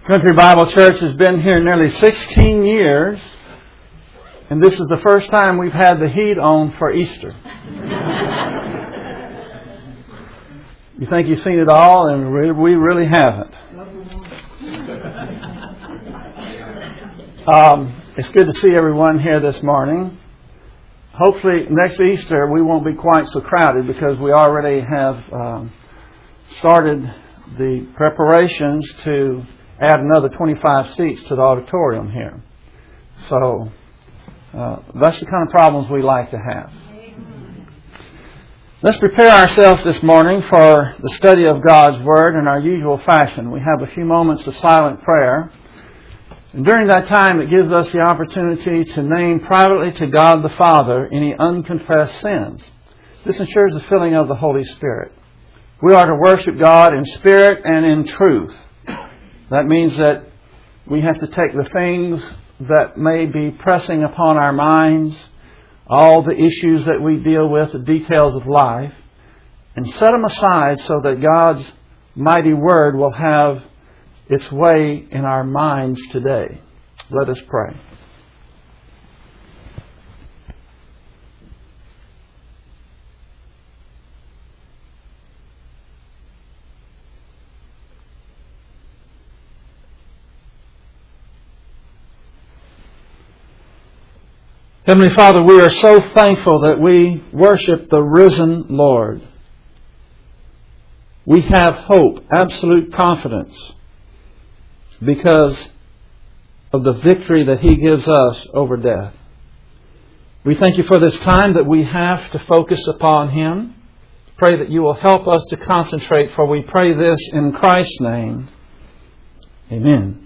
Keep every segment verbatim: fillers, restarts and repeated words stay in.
Country Bible Church has been here nearly sixteen years, and this is the first time we've had the heat on for Easter. You think you've seen it all, and we really haven't. Um, it's good to see everyone here this morning. Hopefully next Easter we won't be quite so crowded because we already have um, started the preparations to add another twenty-five seats to the auditorium here. So uh, that's the kind of problems we like to have. Let's prepare ourselves this morning for the study of God's Word in our usual fashion. We have a few moments of silent prayer. And during that time, it gives us the opportunity to name privately to God the Father any unconfessed sins. This ensures the filling of the Holy Spirit. We are to worship God in spirit and in truth. That means that we have to take the things that may be pressing upon our minds, all the issues that we deal with, the details of life, and set them aside so that God's mighty Word will have its way in our minds today. Let us pray. Heavenly Father, we are so thankful that we worship the risen Lord. We have hope, absolute confidence, because of the victory that He gives us over death. We thank You for this time that we have to focus upon Him. Pray that You will help us to concentrate, for we pray this in Christ's name. Amen.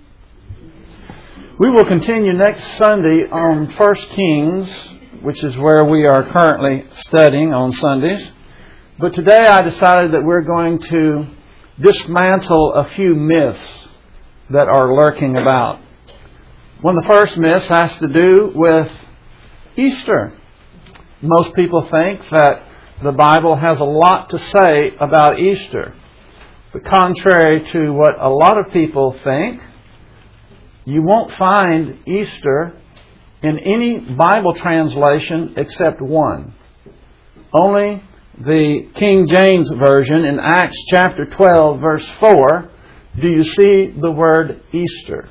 We will continue next Sunday on First Kings, which is where we are currently studying on Sundays. But today I decided that we're going to dismantle a few myths that are lurking about. One of the first myths has to do with Easter. Most people think that the Bible has a lot to say about Easter. But contrary to what a lot of people think, you won't find Easter in any Bible translation except one. Only the King James Version in Acts chapter twelve verse four do you see the word Easter.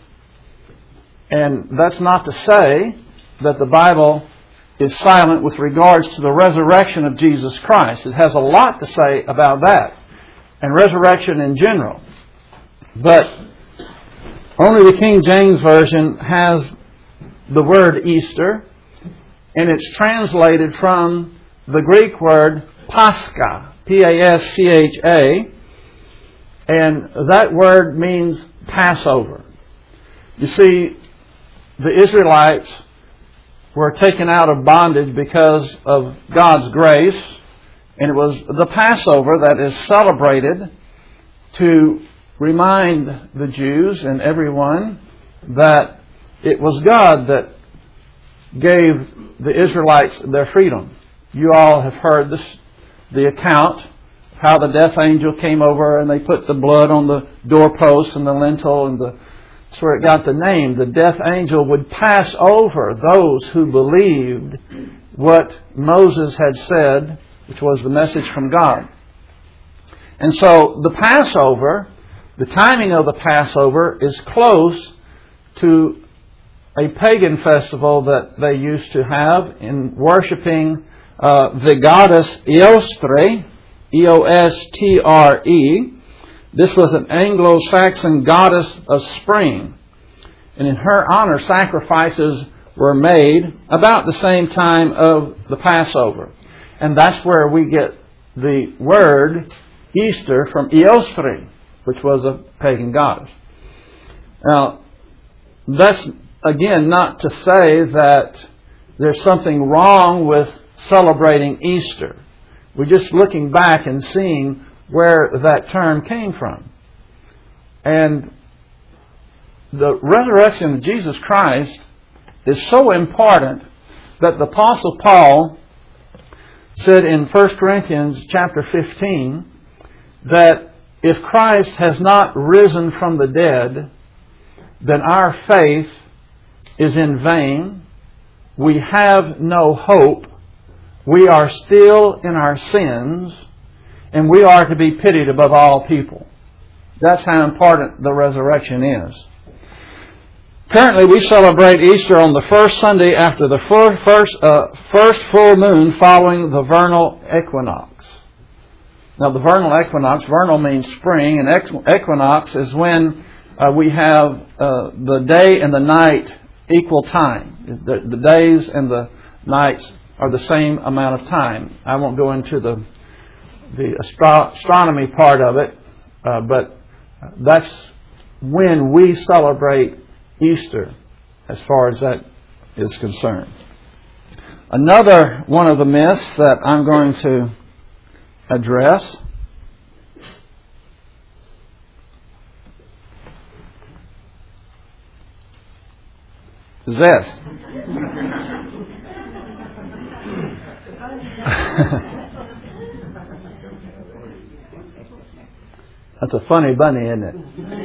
And that's not to say that the Bible is silent with regards to the resurrection of Jesus Christ. It has a lot to say about that and resurrection in general. But only the King James Version has the word Easter, and it's translated from the Greek word Pascha, P A S C H A, and that word means Passover. You see, the Israelites were taken out of bondage because of God's grace, and it was the Passover that is celebrated to remind the Jews and everyone that it was God that gave the Israelites their freedom. You all have heard this, the account, how the death angel came over and they put the blood on the doorpost and the lintel, and the, that's where it got the name. The death angel would pass over those who believed what Moses had said, which was the message from God. And so the Passover, the timing of the Passover is close to a pagan festival that they used to have in worshiping uh, the goddess Eostre, E O S T R E. This was an Anglo-Saxon goddess of spring. And in her honor, sacrifices were made about the same time of the Passover. And that's where we get the word Easter from Eostre, which was a pagan goddess. Now, that's, again, not to say that there's something wrong with celebrating Easter. We're just looking back and seeing where that term came from. And the resurrection of Jesus Christ is so important that the Apostle Paul said in First Corinthians chapter fifteen that if Christ has not risen from the dead, then our faith is in vain. We have no hope. We are still in our sins, and we are to be pitied above all people. That's how important the resurrection is. Currently, we celebrate Easter on the first Sunday after the first, uh, first full moon following the vernal equinox. Now, the vernal equinox, vernal means spring, and equinox is when uh, we have uh, the day and the night equal time. The, the days and the nights are the same amount of time. I won't go into the the astro- astronomy part of it, uh, but that's when we celebrate Easter, as far as that is concerned. Another one of the myths that I'm going to address is this. That's a funny bunny, isn't it?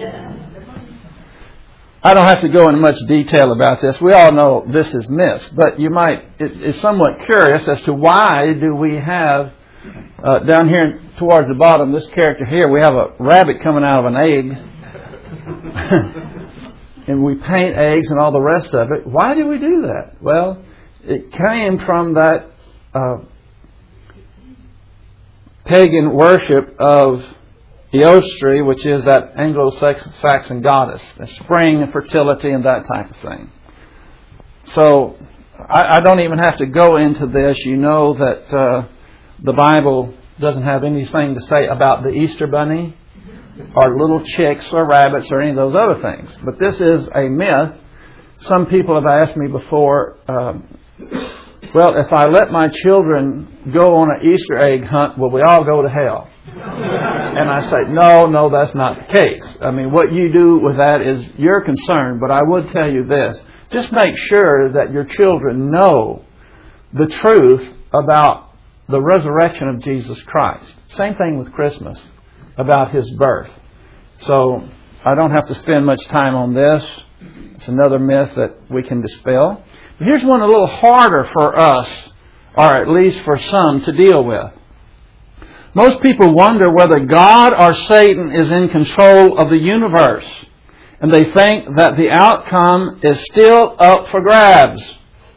I don't have to go into much detail about this. We all know this is myths, but you might, it, it's somewhat curious as to why do we have, uh, down here towards the bottom, this character here, we have a rabbit coming out of an egg. And we paint eggs and all the rest of it. Why do we do that? Well, it came from that uh, pagan worship of Eostri, which is that Anglo-Saxon goddess, the spring and fertility and that type of thing. So I, I don't even have to go into this. You know that uh, the Bible doesn't have anything to say about the Easter bunny or little chicks or rabbits or any of those other things. But this is a myth. Some people have asked me before, um, well, if I let my children go on an Easter egg hunt, will we all go to hell? And I say, no, no, that's not the case. I mean, what you do with that is your concern, but I would tell you this. Just make sure that your children know the truth about the resurrection of Jesus Christ. Same thing with Christmas, about His birth. So I don't have to spend much time on this. It's another myth that we can dispel. But here's one a little harder for us, or at least for some, to deal with. Most people wonder whether God or Satan is in control of the universe, and they think that the outcome is still up for grabs.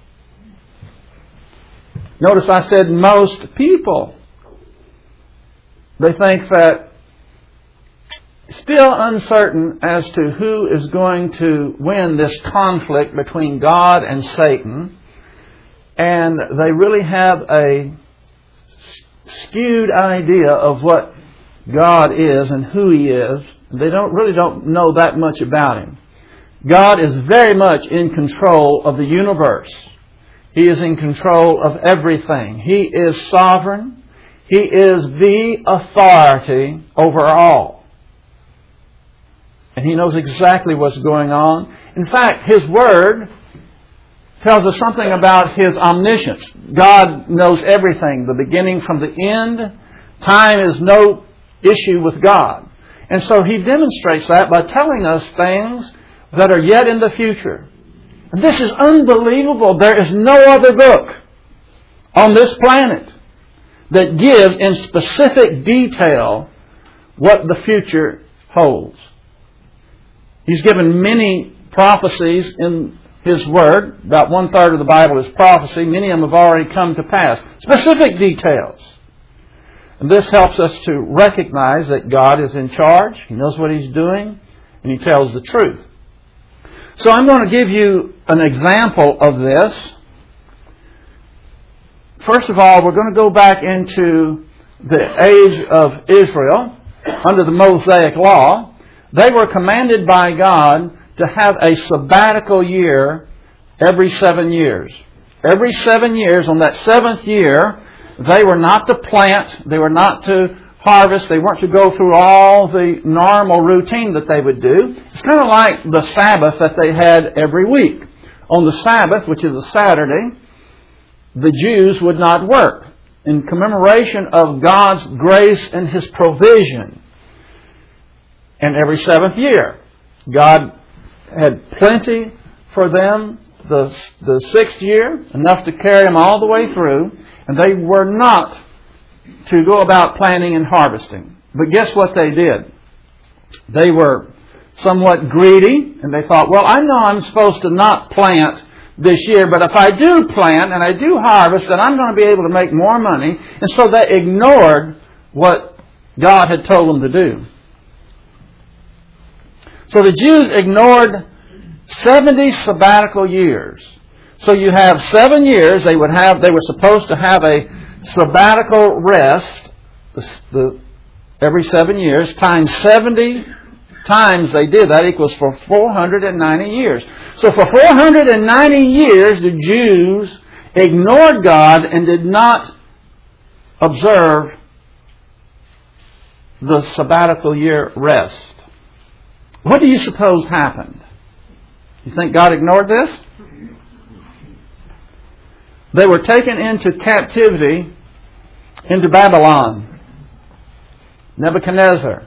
Notice I said most people. They think that still uncertain as to who is going to win this conflict between God and Satan, and they really have a skewed idea of what God is and who He is. They don't really don't know that much about Him. God is very much in control of the universe. He is in control of everything. He is sovereign. He is the authority over all. And He knows exactly what's going on. In fact, His Word tells us something about His omniscience. God knows everything, the beginning from the end. Time is no issue with God. And so He demonstrates that by telling us things that are yet in the future. And this is unbelievable. There is no other book on this planet that gives in specific detail what the future holds. He's given many prophecies in His Word. About one third of the Bible is prophecy. Many of them have already come to pass. Specific details. And this helps us to recognize that God is in charge. He knows what He's doing. And He tells the truth. So I'm going to give you an example of this. First of all, we're going to go back into the age of Israel under the Mosaic Law. They were commanded by God to have a sabbatical year every seven years. Every seven years, on that seventh year, they were not to plant, they were not to harvest, they weren't to go through all the normal routine that they would do. It's kind of like the Sabbath that they had every week. On the Sabbath, which is a Saturday, the Jews would not work in commemoration of God's grace and His provision. And every seventh year, God had plenty for them the, the sixth year, enough to carry them all the way through, and they were not to go about planting and harvesting. But guess what they did? They were somewhat greedy, and they thought, well, I know I'm supposed to not plant this year, but if I do plant and I do harvest, then I'm going to be able to make more money. And so they ignored what God had told them to do. So the Jews ignored seventy sabbatical years. So you have seven years. They would have. They were supposed to have a sabbatical rest the, the, every seven years. Times seventy times they did. That equals for four hundred ninety years. So for four hundred ninety years, the Jews ignored God and did not observe the sabbatical year rest. What do you suppose happened? You think God ignored this? They were taken into captivity into Babylon. Nebuchadnezzar.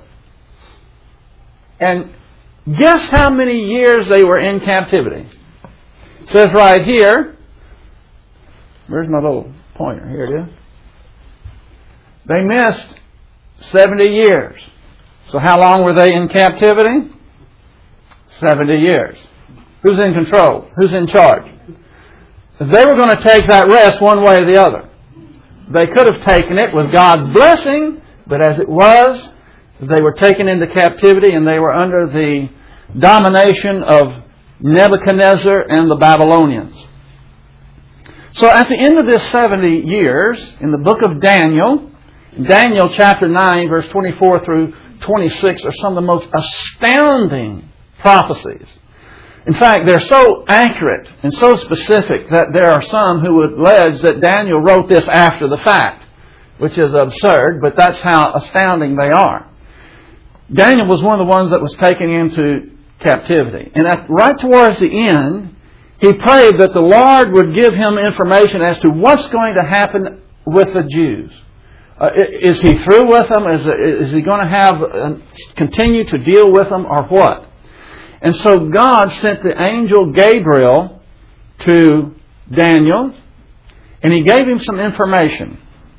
And guess how many years they were in captivity? It says right here. Where's my little pointer? Here it is. They missed seventy years. So how long were they in captivity? seventy years. Who's in control? Who's in charge? They were going to take that rest one way or the other. They could have taken it with God's blessing, but as it was, they were taken into captivity and they were under the domination of Nebuchadnezzar and the Babylonians. So at the end of this seventy years, in the book of Daniel, Daniel chapter nine, verse twenty-four through twenty-six are some of the most astounding prophecies. In fact, they're so accurate and so specific that there are some who would allege that Daniel wrote this after the fact, which is absurd, but that's how astounding they are. Daniel was one of the ones that was taken into captivity. And at, right towards the end, he prayed that the Lord would give him information as to what's going to happen with the Jews. Uh, is he through with them? Is, is he going to have uh, continue to deal with them or what? And so God sent the angel Gabriel to Daniel, and he gave him some information.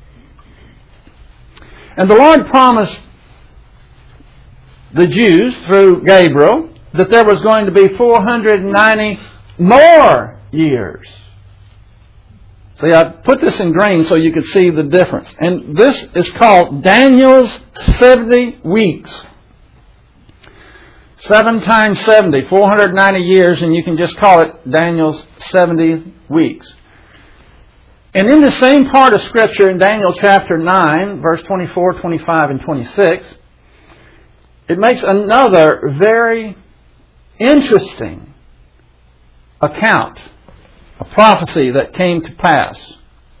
And the Lord promised the Jews through Gabriel that there was going to be four hundred ninety more years. See, I put this in green so you could see the difference. And this is called Daniel's seventy weeks. Seven times seventy, four hundred ninety years, and you can just call it Daniel's seventy weeks. And in the same part of Scripture, in Daniel chapter nine, verse twenty-four, twenty-five, and twenty-six, it makes another very interesting account, a prophecy that came to pass.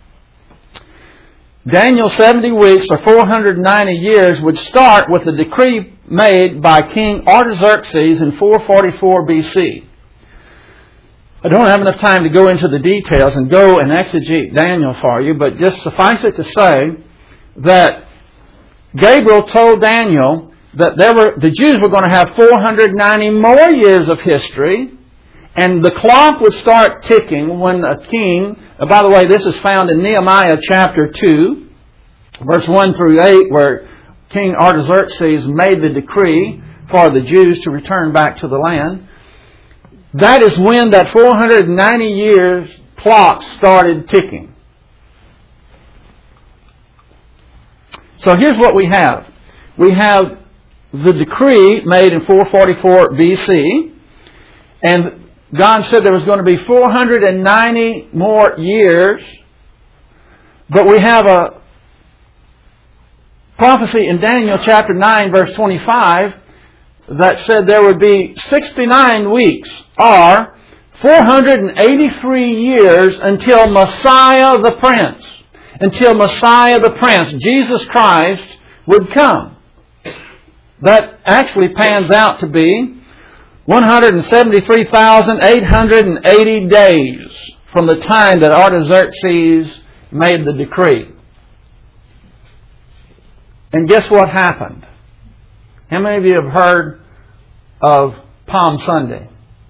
Daniel's seventy weeks, or four hundred ninety years, would start with the decree made by King Artaxerxes in four forty-four B C. I don't have enough time to go into the details and go and exegete Daniel for you, but just suffice it to say that Gabriel told Daniel that there were the Jews were going to have four hundred ninety more years of history, and the clock would start ticking when a king, by the way, this is found in Nehemiah chapter two, verse one through eight, where King Artaxerxes made the decree for the Jews to return back to the land. That is when that four hundred ninety years clock started ticking. So here's what we have. We have the decree made in four forty-four B C, and God said there was going to be four hundred ninety more years, but we have a prophecy in Daniel chapter nine, verse twenty-five, that said there would be sixty-nine weeks, or four hundred eighty-three years until Messiah the Prince, until Messiah the Prince, Jesus Christ, would come. That actually pans out to be one hundred seventy-three thousand eight hundred eighty days from the time that Artaxerxes made the decree. And guess what happened? How many of you have heard of Palm Sunday?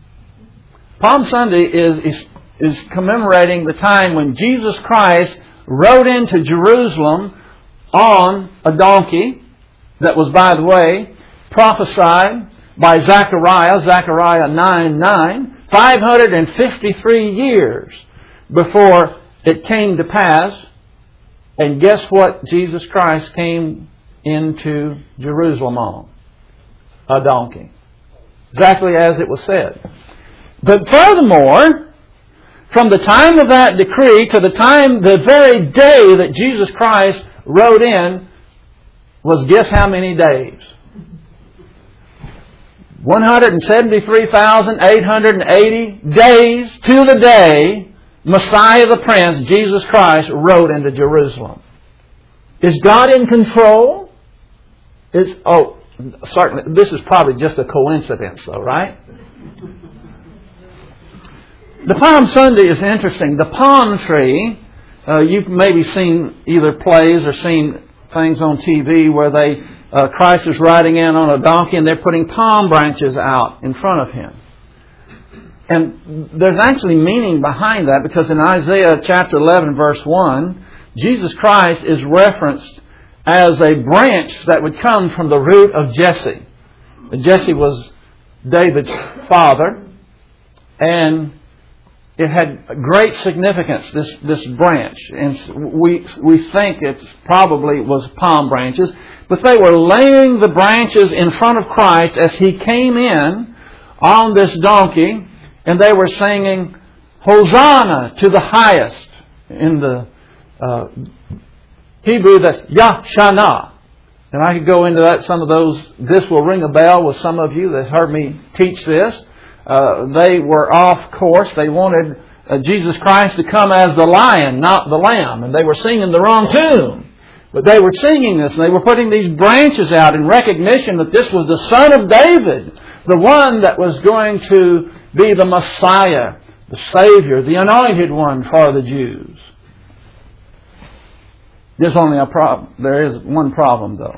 Palm Sunday is, is, is commemorating the time when Jesus Christ rode into Jerusalem on a donkey that was, by the way, prophesied by Zechariah, Zechariah nine nine, five hundred fifty-three years before it came to pass. And guess what Jesus Christ came into Jerusalem on? A donkey. Exactly as it was said. But furthermore, from the time of that decree to the time, the very day that Jesus Christ rode in, was guess how many days? one hundred seventy-three thousand eight hundred eighty days to the day Messiah the Prince, Jesus Christ, rode into Jerusalem. Is God in control? Is oh, certainly. This is probably just a coincidence, though, right? The Palm Sunday is interesting. The palm tree, uh, you've maybe seen either plays or seen things on T V where they uh, Christ is riding in on a donkey and they're putting palm branches out in front of Him. And there's actually meaning behind that, because in Isaiah chapter eleven verse one, Jesus Christ is referenced as a branch that would come from the root of Jesse. Jesse was David's father, and it had great significance, this, this branch. And we, we think it probably was palm branches, but they were laying the branches in front of Christ as He came in on this donkey. And they were singing, Hosanna to the highest. In the uh, Hebrew, that's Yahshana. And I could go into that. Some of those, this will ring a bell with some of you that heard me teach this. Uh, they were off course. They wanted uh, Jesus Christ to come as the lion, not the lamb. And they were singing the wrong tune. But they were singing this, and they were putting these branches out in recognition that this was the Son of David, the one that was going to be the Messiah, the Savior, the Anointed One for the Jews. There's only a problem. There is one problem, though.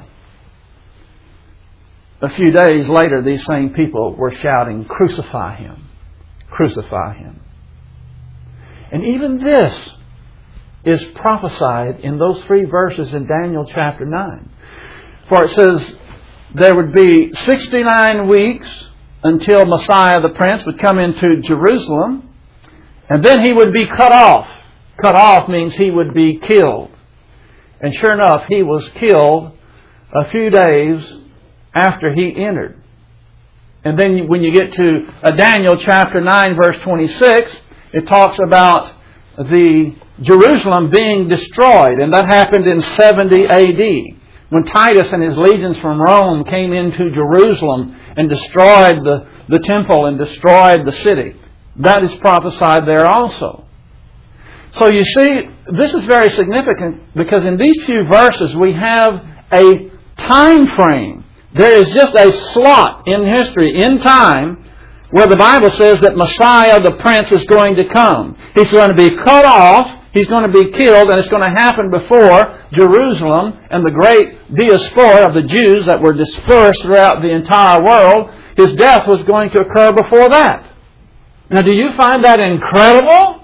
A few days later, these same people were shouting, "Crucify Him! Crucify Him!" And even this is prophesied in those three verses in Daniel chapter nine. For it says there would be sixty-nine weeks until Messiah the Prince would come into Jerusalem, and then He would be cut off. Cut off means He would be killed. And sure enough, He was killed a few days after He entered. And then when you get to Daniel chapter nine verse twenty-six, it talks about the Jerusalem being destroyed. And that happened in seventy A D when Titus and his legions from Rome came into Jerusalem and destroyed the, the temple and destroyed the city. That is prophesied there also. So you see, this is very significant, because in these few verses we have a time frame. There is just a slot in history, in time, where the Bible says that Messiah the Prince is going to come. He's going to be cut off. He's going to be killed, and it's going to happen before Jerusalem and the great diaspora of the Jews that were dispersed throughout the entire world. His death was going to occur before that. Now, do you find that incredible?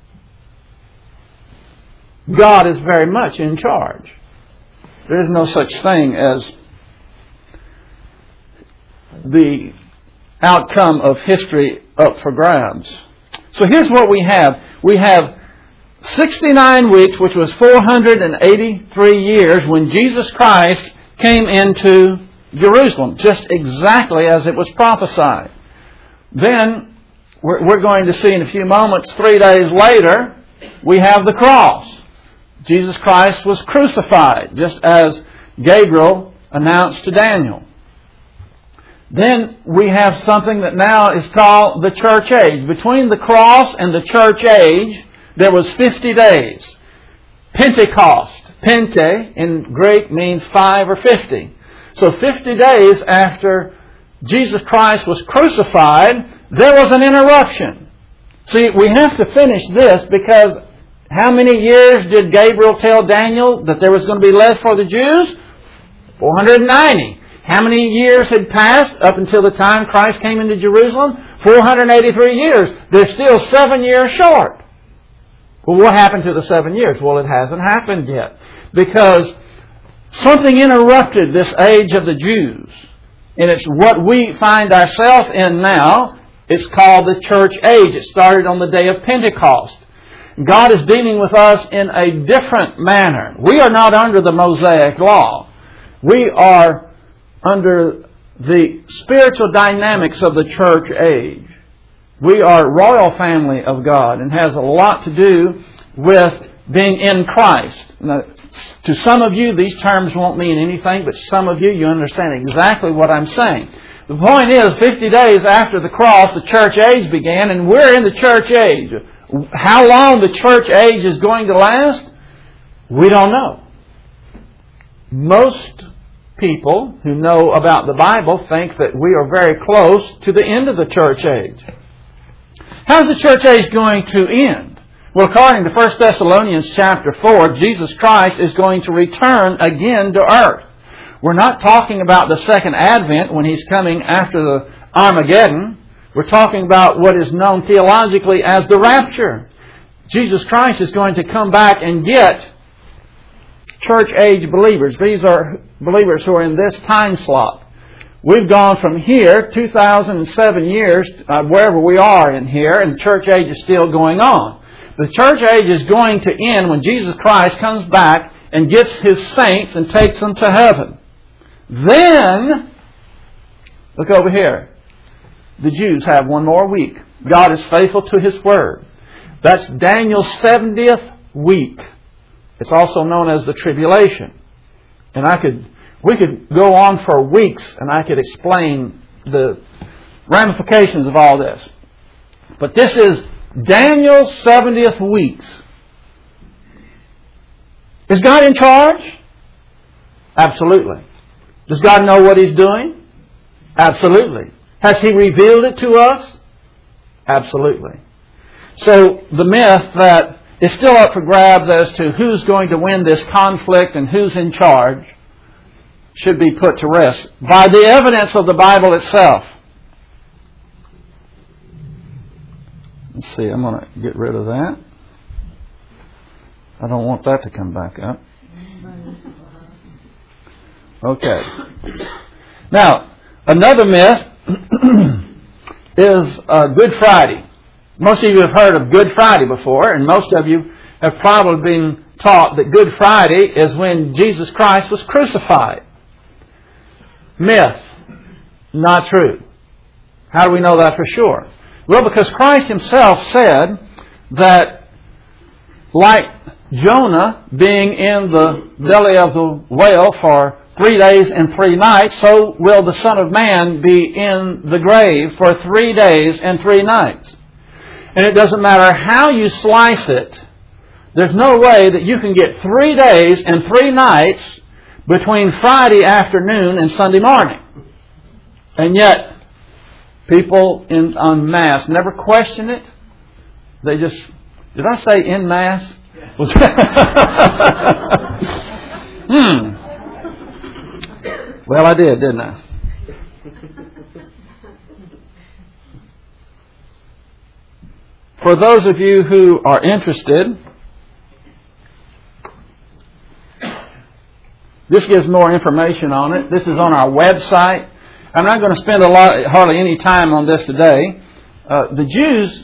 God is very much in charge. There is no such thing as the outcome of history up for grabs. So here's what we have. We have sixty-nine weeks, which was four hundred eighty-three years, when Jesus Christ came into Jerusalem, just exactly as it was prophesied. Then, we're, we're going to see in a few moments, three days later, we have the cross. Jesus Christ was crucified, just as Gabriel announced to Daniel. Then we have something that now is called the church age. Between the cross and the church age, there was fifty days. Pentecost. Pente in Greek means five or fifty. So fifty days after Jesus Christ was crucified, there was an interruption. See, we have to finish this, because how many years did Gabriel tell Daniel that there was going to be left for the Jews? four hundred ninety. How many years had passed up until the time Christ came into Jerusalem? four hundred eighty-three years. They're still seven years short. Well, what happened to the seven years? Well, it hasn't happened yet. Because something interrupted this age of the Jews. And it's what we find ourselves in now. It's called the church age. It started on the day of Pentecost. God is dealing with us in a different manner. We are not under the Mosaic law. We are under the spiritual dynamics of the church age. We are royal family of God and has a lot to do with being in Christ. Now, to some of you, these terms won't mean anything, but some of you, you understand exactly what I'm saying. The point is, fifty days after the cross, the church age began, and we're in the church age. How long the church age is going to last, we don't know. Most people who know about the Bible think that we are very close to the end of the church age. How's the church age going to end? Well, according to First Thessalonians chapter four, Jesus Christ is going to return again to earth. We're not talking about the second advent when He's coming after the Armageddon. We're talking about what is known theologically as the rapture. Jesus Christ is going to come back and get church age believers. These are believers who are in this time slot. We've gone from here, two thousand seven years, uh, wherever we are in here, and the church age is still going on. The church age is going to end when Jesus Christ comes back and gets His saints and takes them to heaven. Then, look over here. The Jews have one more week. God is faithful to His word. That's Daniel's seventieth week. It's also known as the tribulation. And I could, we could go on for weeks and I could explain the ramifications of all this. But this is Daniel's seventieth weeks. Is God in charge? Absolutely. Does God know what He's doing? Absolutely. Has He revealed it to us? Absolutely. So the myth that is still up for grabs as to who's going to win this conflict and who's in charge should be put to rest by the evidence of the Bible itself. Let's see, I'm going to get rid of that. I don't want that to come back up. Okay. Now, another myth is uh, Good Friday. Most of you have heard of Good Friday before, and most of you have probably been taught that Good Friday is when Jesus Christ was crucified. Myth. Not true. How do we know that for sure? Well, because Christ Himself said that like Jonah being in the belly of the whale for three days and three nights, so will the Son of Man be in the grave for three days and three nights. And it doesn't matter how you slice it, there's no way that you can get three days and three nights between Friday afternoon and Sunday morning. And yet, people in en masse never question it. They just, did I say en masse? Was hmm. Well, I did, didn't I? For those of you who are interested, this gives more information on it. This is on our website. I'm not going to spend a lot, hardly any time on this today. Uh, the Jews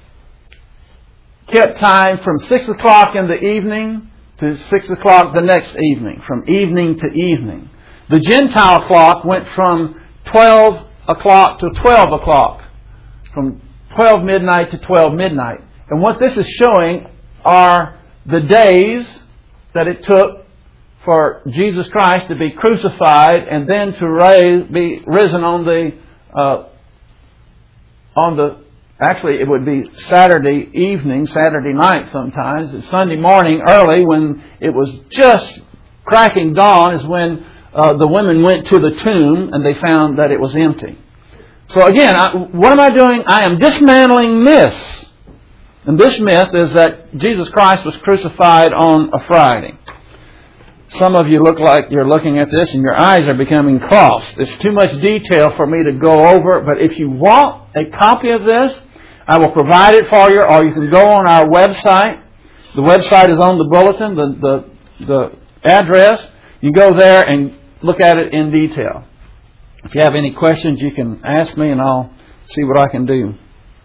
kept time from six o'clock in the evening to six o'clock the next evening, from evening to evening. The Gentile clock went from twelve o'clock to twelve o'clock, from twelve midnight to twelve midnight. And what this is showing are the days that it took for Jesus Christ to be crucified and then to raise, be risen on the, uh, on the, actually it would be Saturday evening, Saturday night sometimes, and Sunday morning early when it was just cracking dawn is when uh, the women went to the tomb and they found that it was empty. So again, I, what am I doing? I am dismantling myths. And this myth is that Jesus Christ was crucified on a Friday. some of you look like you're looking at this and your eyes are becoming crossed. It's too much detail for me to go over, but if you want a copy of this, I will provide it for you, or you can go on our website. The website is on the bulletin, the, the, the address. You go there and look at it in detail. If you have any questions, you can ask me and I'll see what I can do.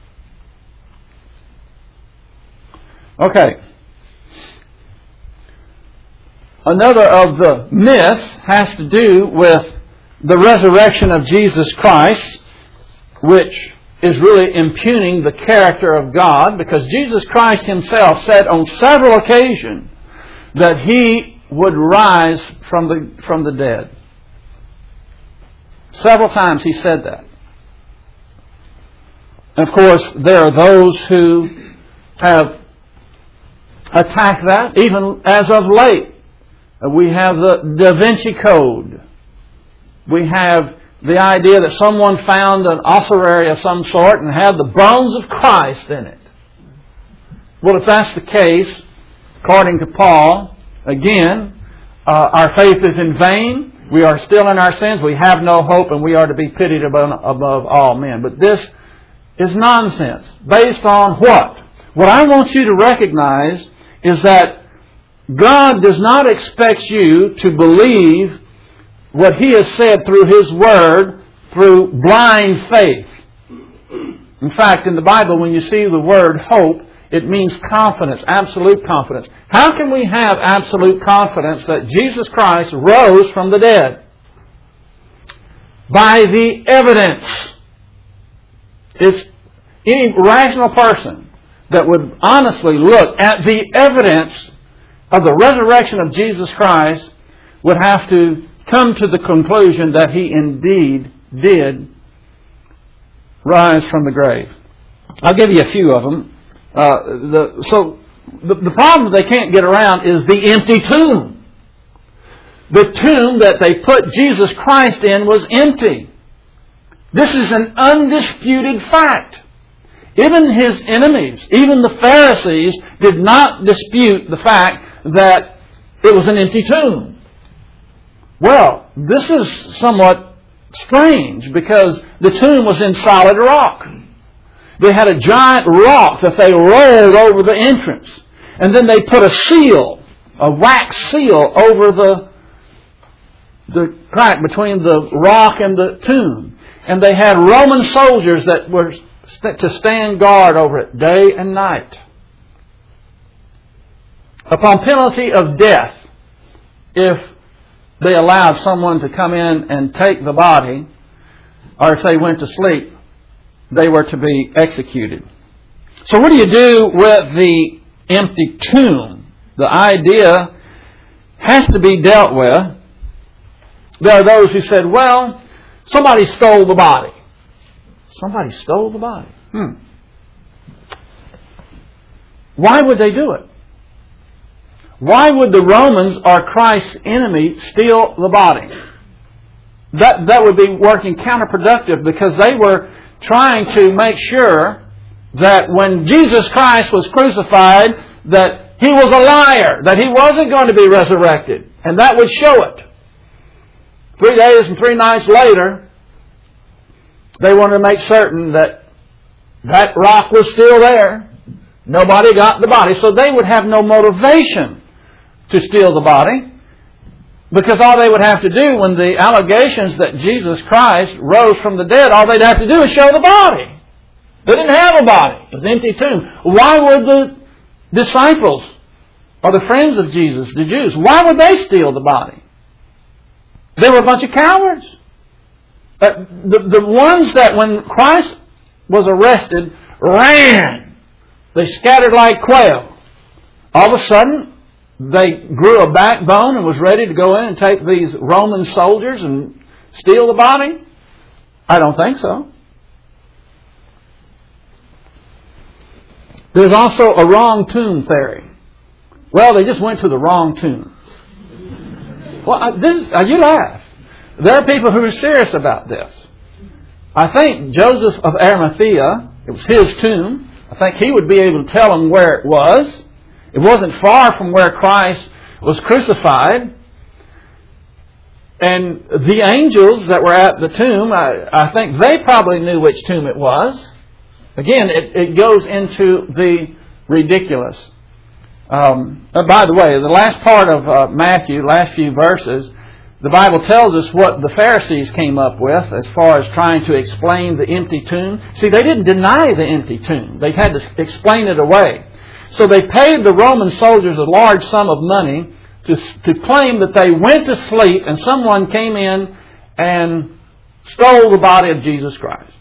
Okay. Another of the myths has to do with the resurrection of Jesus Christ, which is really impugning the character of God, because Jesus Christ Himself said on several occasions that He would rise from the from the dead. Several times He said that. And of course, there are those who have attacked that, even as of late. We have the Da Vinci Code. We have the idea that someone found an ossuary of some sort and had the bones of Christ in it. Well, if that's the case, according to Paul, again, uh, our faith is in vain. We are still in our sins. We have no hope, and we are to be pitied above, above all men. But this is nonsense. Based on what? What I want you to recognize is that God does not expect you to believe what He has said through His Word through blind faith. In fact, in the Bible, when you see the word hope, it means confidence, absolute confidence. How can we have absolute confidence that Jesus Christ rose from the dead? By the evidence. It's any rational person that would honestly look at the evidence of the resurrection of Jesus Christ would have to come to the conclusion that He indeed did rise from the grave. I'll give you a few of them. Uh, the, so the, the problem they can't get around is the empty tomb. The tomb that they put Jesus Christ in was empty. This is an undisputed fact. Even His enemies, even the Pharisees, did not dispute the fact that it was an empty tomb. Well, this is somewhat strange because the tomb was in solid rock. They had a giant rock that they rolled over the entrance. And then they put a seal, a wax seal, over the, the crack between the rock and the tomb. And they had Roman soldiers that were to stand guard over it day and night. Upon penalty of death, if they allowed someone to come in and take the body, or if they went to sleep, they were to be executed. So what do you do with the empty tomb? The idea has to be dealt with. There are those who said, well, somebody stole the body. Somebody stole the body. Hmm. Why would they do it? Why would the Romans or Christ's enemy steal the body? That, that would be working counterproductive because they were trying to make sure that when Jesus Christ was crucified, that He was a liar, that He wasn't going to be resurrected. And that would show it. Three days and three nights later, they wanted to make certain that that rock was still there. Nobody got the body. So they would have no motivation to steal the body, because all they would have to do when the allegations that Jesus Christ rose from the dead, all they'd have to do is show the body. They didn't have a body. It was an empty tomb. Why would the disciples or the friends of Jesus, the Jews, why would they steal the body? They were a bunch of cowards. Uh, the, the ones that when Christ was arrested ran. They scattered like quail. All of a sudden, they grew a backbone and was ready to go in and take these Roman soldiers and steal the body? I don't think so. There's also a wrong tomb theory. Well, they just went to the wrong tomb. Well, I, this uh, you laugh. There are people who are serious about this. I think Joseph of Arimathea, it was his tomb. I think he would be able to tell them where it was. It wasn't far from where Christ was crucified. And the angels that were at the tomb, I, I think they probably knew which tomb it was. Again, it, it goes into the ridiculous. Um, by the way, the last part of uh, Matthew, last few verses, the Bible tells us what the Pharisees came up with as far as trying to explain the empty tomb. See, they didn't deny the empty tomb. They had to explain it away. So they paid the Roman soldiers a large sum of money to, to claim that they went to sleep and someone came in and stole the body of Jesus Christ.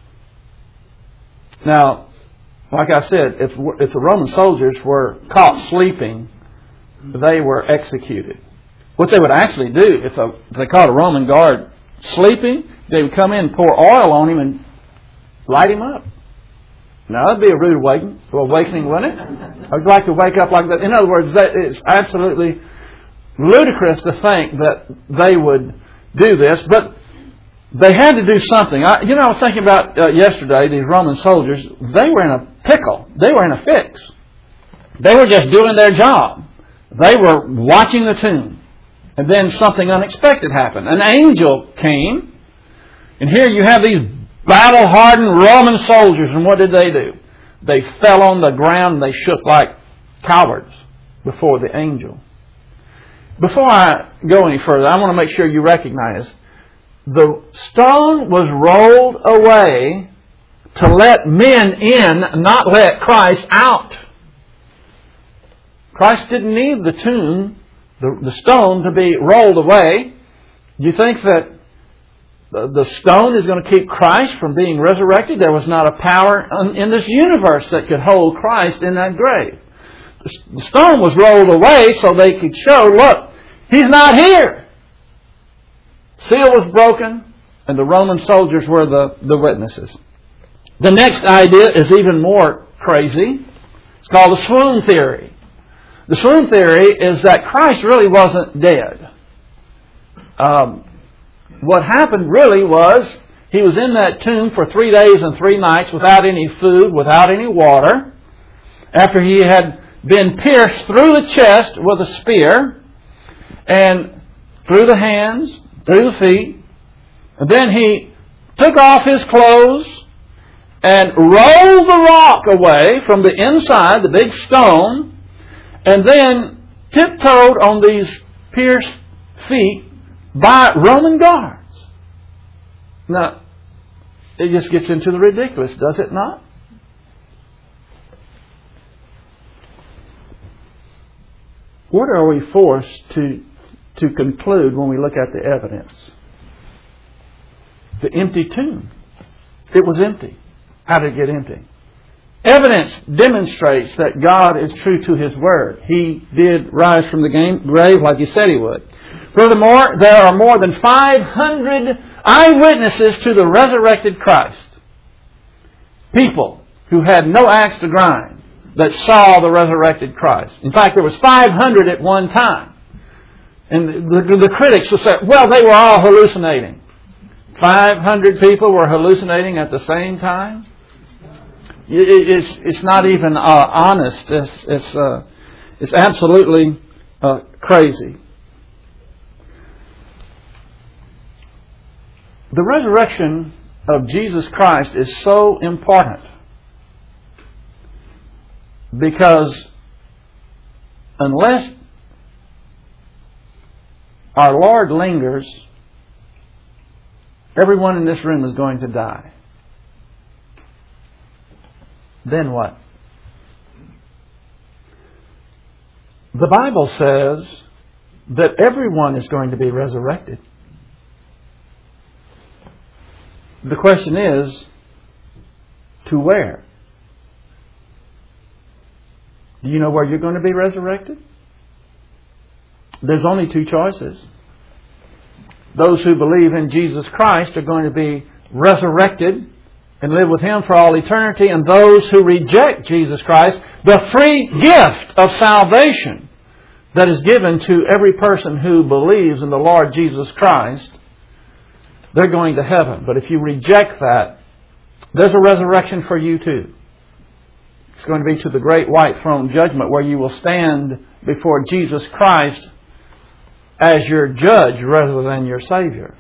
Now, like I said, if, if the Roman soldiers were caught sleeping, they were executed. What they would actually do, if, a, if they caught a Roman guard sleeping, they would come in and pour oil on him and light him up. Now, that'd be a rude awakening, awakening wouldn't it? I'd like to wake up like that. In other words, that it's absolutely ludicrous to think that they would do this, but they had to do something. I, you know, I was thinking about uh, yesterday, these Roman soldiers, they were in a pickle. They were in a fix. They were just doing their job. They were watching the tomb. And then something unexpected happened. An angel came, and here you have these battle-hardened Roman soldiers, and what did they do? They fell on the ground and they shook like cowards before the angel. Before I go any further, I want to make sure you recognize the stone was rolled away to let men in, not let Christ out. Christ didn't need the tomb, the, the stone, to be rolled away. You think that the, the stone is going to keep Christ from being resurrected? There was not a power in this universe that could hold Christ in that grave. The stone was rolled away so they could show, look, He's not here. Seal was broken, and the Roman soldiers were the, the witnesses. The next idea is even more crazy. It's called the swoon theory. The swoon theory is that Christ really wasn't dead. Um, what happened really was He was in that tomb for three days and three nights without any food, without any water. After He had been pierced through the chest with a spear, and through the hands, through the feet. And then He took off His clothes and rolled the rock away from the inside, the big stone, and then tiptoed on these pierced feet by Roman guards. Now, it just gets into the ridiculous, does it not? What are we forced to to conclude when we look at the evidence? The empty tomb. It was empty. How did it get empty? Evidence demonstrates that God is true to His Word. He did rise from the grave like He said He would. Furthermore, there are more than five hundred eyewitnesses to the resurrected Christ. People who had no axe to grind that saw the resurrected Christ. In fact, there was five hundred at one time. And the, the critics will say, well, they were all hallucinating. five hundred people were hallucinating at the same time? It, it's, it's not even uh, honest. It's, it's, uh, it's absolutely uh, crazy. The resurrection of Jesus Christ is so important because unless our Lord lingers, everyone in this room is going to die. Then what? The Bible says that everyone is going to be resurrected. The question is, to where? Do you know where you're going to be resurrected? There's only two choices. Those who believe in Jesus Christ are going to be resurrected and live with Him for all eternity. And those who reject Jesus Christ, the free gift of salvation that is given to every person who believes in the Lord Jesus Christ, they're going to heaven. But if you reject that, there's a resurrection for you too. It's going to be to the great white throne judgment where you will stand before Jesus Christ as your judge rather than your Savior.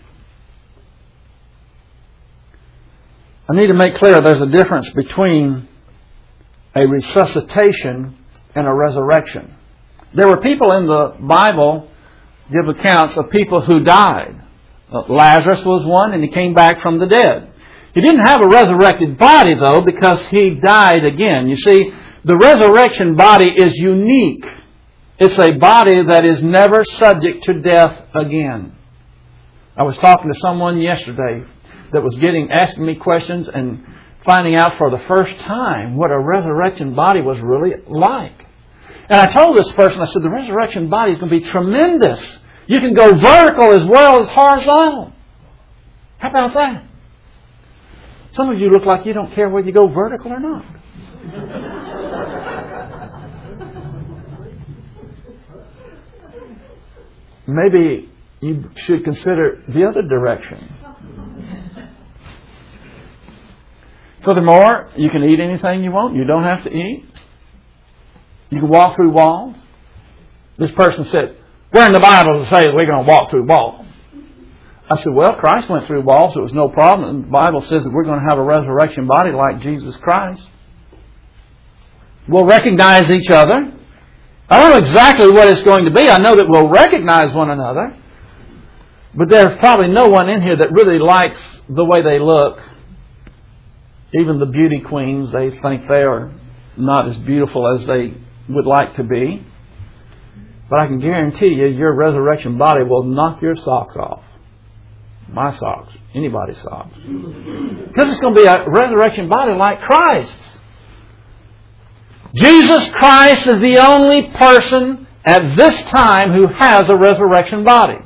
I need to make clear there's a difference between a resuscitation and a resurrection. There were people in the Bible give accounts of people who died. Uh, Lazarus was one, and he came back from the dead. He didn't have a resurrected body, though, because he died again. You see, the resurrection body is unique. It's a body that is never subject to death again. I was talking to someone yesterday that was getting asking me questions and finding out for the first time what a resurrection body was really like. And I told this person, I said, the resurrection body is going to be tremendous. You can go vertical as well as horizontal. How about that? Some of you look like you don't care whether you go vertical or not. Maybe you should consider the other direction. Furthermore, you can eat anything you want. You don't have to eat. You can walk through walls. This person said, where in the Bible does it say that we're going to walk through walls? I said, well, Christ went through walls. So it was no problem. And the Bible says that we're going to have a resurrection body like Jesus Christ. We'll recognize each other. I don't know exactly what it's going to be. I know that we'll recognize one another. But there's probably no one in here that really likes the way they look. Even the beauty queens, they think they are not as beautiful as they would like to be. But I can guarantee you, your resurrection body will knock your socks off. My socks. Anybody's socks. Because it's going to be a resurrection body like Christ's. Jesus Christ is the only person at this time who has a resurrection body.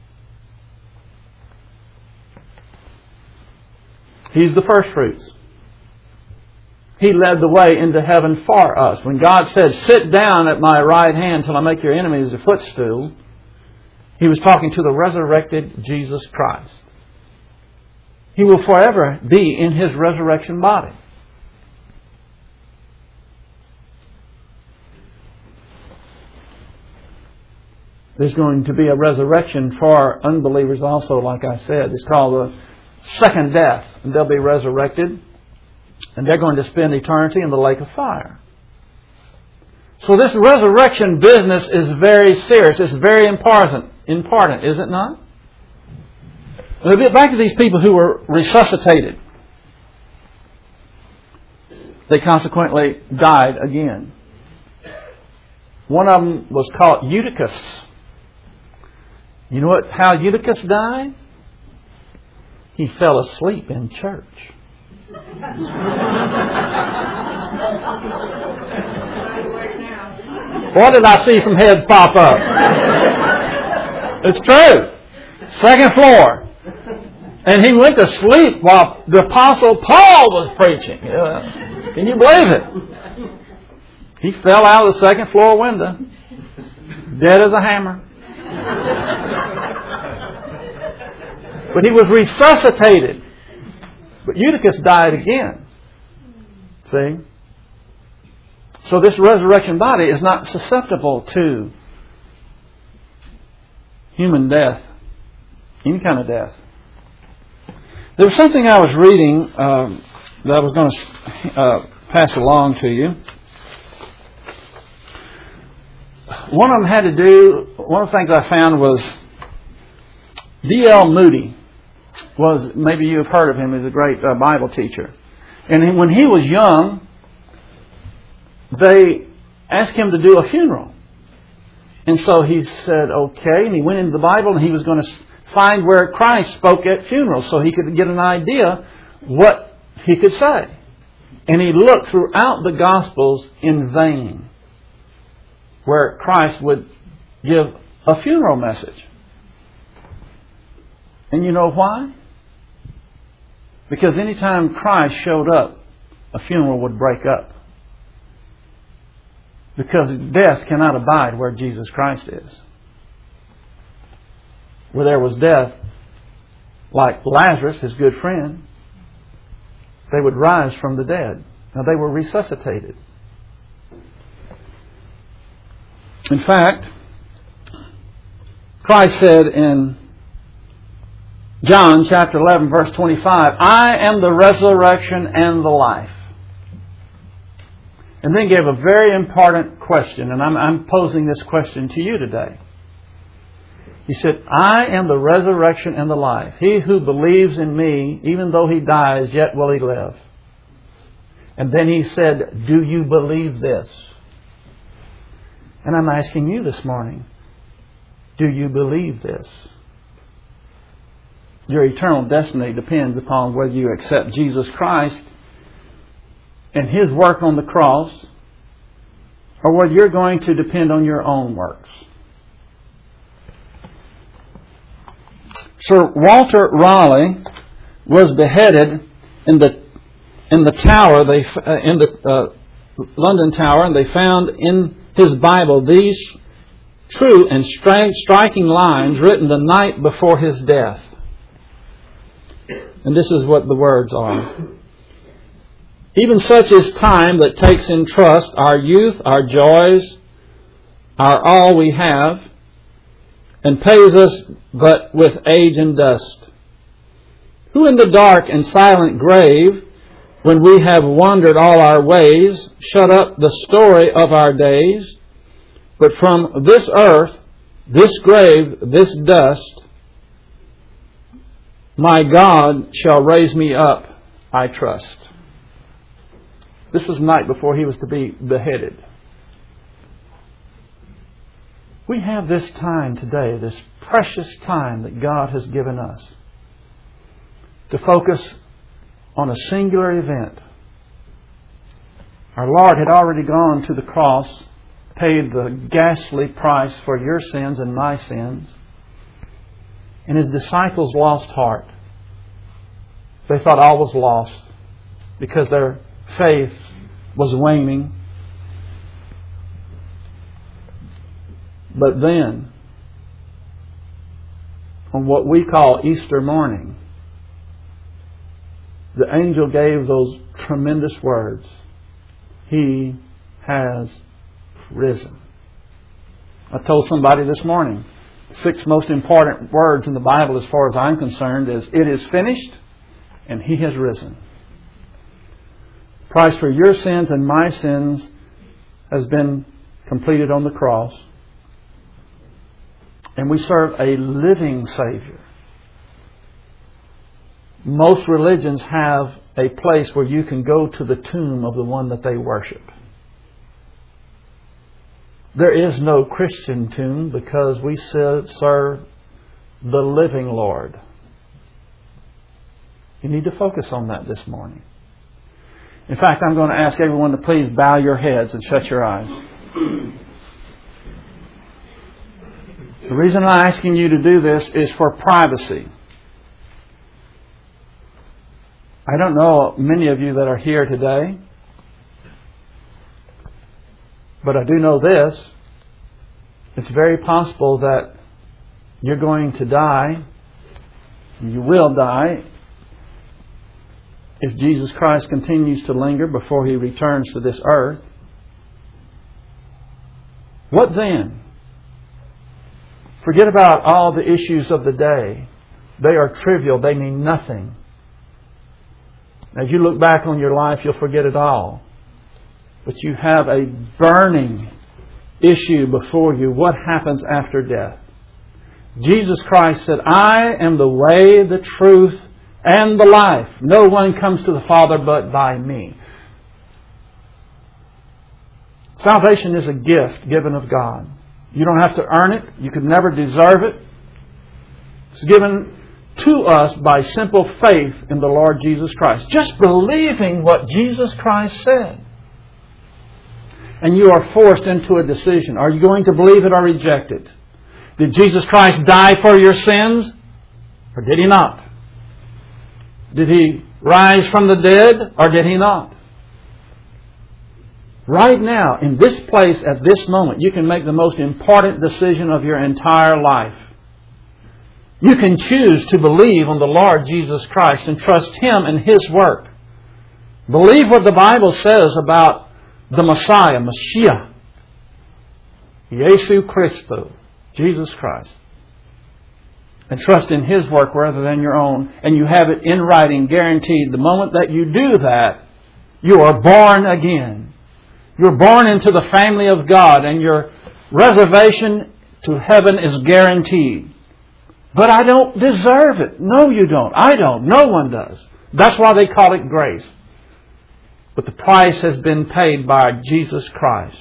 He's the first fruits. He led the way into heaven for us. When God said, sit down at my right hand till I make your enemies a footstool, He was talking to the resurrected Jesus Christ. He will forever be in His resurrection body. There's going to be a resurrection for unbelievers also, like I said. It's called the second death. And they'll be resurrected. And they're going to spend eternity in the lake of fire. So this resurrection business is very serious. It's very important, important, is it not? Now, back to these people who were resuscitated. They consequently died again. One of them was called Eutychus. You know what? How Eutychus died? He fell asleep in church. Boy, did I see some heads pop up. It's true. Second floor. And he went to sleep while the Apostle Paul was preaching. Yeah. Can you believe it? He fell out of the second floor window. Dead as a hammer. But he was resuscitated. But Eutychus died again. See? So this resurrection body is not susceptible to human death. Any kind of death. There was something I was reading um, that I was going to uh, pass along to you. One of them had to do, one of the things I found was D L Moody. Was maybe you've heard of him. He's a great uh, Bible teacher. And when he was young, they asked him to do a funeral. And so he said, okay. And he went into the Bible and he was going to find where Christ spoke at funerals so he could get an idea what he could say. And he looked throughout the Gospels in vain where Christ would give a funeral message. And you know why? Because anytime Christ showed up, a funeral would break up. Because death cannot abide where Jesus Christ is. Where there was death, like Lazarus, his good friend, they would rise from the dead. Now they were resuscitated. In fact, Christ said in John chapter eleven, verse twenty-five, I am the resurrection and the life. And then gave a very important question, and I'm, I'm posing this question to you today. He said, I am the resurrection and the life. He who believes in me, even though he dies, yet will he live. And then he said, do you believe this? And I'm asking you this morning, do you believe this? Your eternal destiny depends upon whether you accept Jesus Christ and His work on the cross, or whether you're going to depend on your own works. Sir Walter Raleigh was beheaded in the in the tower, they uh, in the uh, London Tower, and they found in his Bible these true and stri- striking lines written the night before his death. And this is what the words are. Even such is time that takes in trust our youth, our joys, our all we have, and pays us but with age and dust. Who in the dark and silent grave, when we have wandered all our ways, shut up the story of our days, but from this earth, this grave, this dust, my God shall raise me up, I trust. This was the night before he was to be beheaded. We have this time today, this precious time that God has given us, to focus on a singular event. Our Lord had already gone to the cross, paid the ghastly price for your sins and my sins, and His disciples lost heart. They thought all was lost because their faith was waning. But then, on what we call Easter morning, the angel gave those tremendous words. He has risen. I told somebody this morning, the six most important words in the Bible as far as I'm concerned is, it is finished and He has risen. The price for your sins and my sins has been completed on the cross. And we serve a living Savior. Most religions have a place where you can go to the tomb of the one that they worship. There is no Christian tomb because we serve the living Lord. You need to focus on that this morning. In fact, I'm going to ask everyone to please bow your heads and shut your eyes. The reason I'm asking you to do this is for privacy. I don't know many of you that are here today, but I do know this. It's very possible that you're going to die, and you will die, if Jesus Christ continues to linger before He returns to this earth. What then? Forget about all the issues of the day. They are trivial. They mean nothing. As you look back on your life, you'll forget it all. But you have a burning issue before you. What happens after death? Jesus Christ said, I am the way, the truth, and the life. No one comes to the Father but by me. Salvation is a gift given of God. You don't have to earn it. You could never deserve it. It's given to us by simple faith in the Lord Jesus Christ. Just believing what Jesus Christ said. And you are forced into a decision. Are you going to believe it or reject it? Did Jesus Christ die for your sins? Or did He not? Did He rise from the dead? Or did He not? Right now, in this place, at this moment, you can make the most important decision of your entire life. You can choose to believe on the Lord Jesus Christ and trust Him and His work. Believe what the Bible says about the Messiah, Mashiach, Yesu Christo, Jesus Christ. and trust in His work rather than your own, and you have it in writing, guaranteed. The moment that you do that, you are born again. You're born into the family of God, and your reservation to heaven is guaranteed. But I don't deserve it. No, you don't. I don't. No one does. That's why they call it grace. But the price has been paid by Jesus Christ.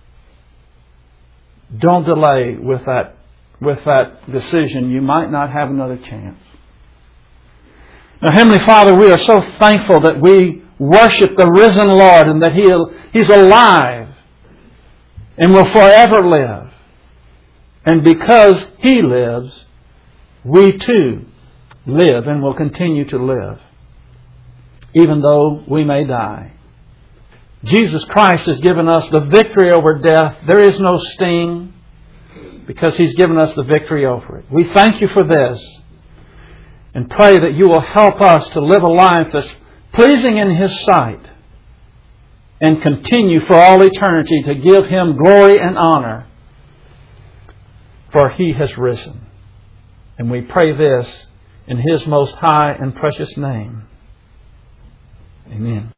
Don't delay with that, with that decision. You might not have another chance. Now, Heavenly Father, we are so thankful that we worship the risen Lord and that He, He's alive and will forever live. And because He lives, we too live and will continue to live, even though we may die. Jesus Christ has given us the victory over death. There is no sting because He's given us the victory over it. We thank You for this and pray that You will help us to live a life that's pleasing in His sight and continue for all eternity to give Him glory and honor, for He has risen. And we pray this in His most high and precious name. Amen.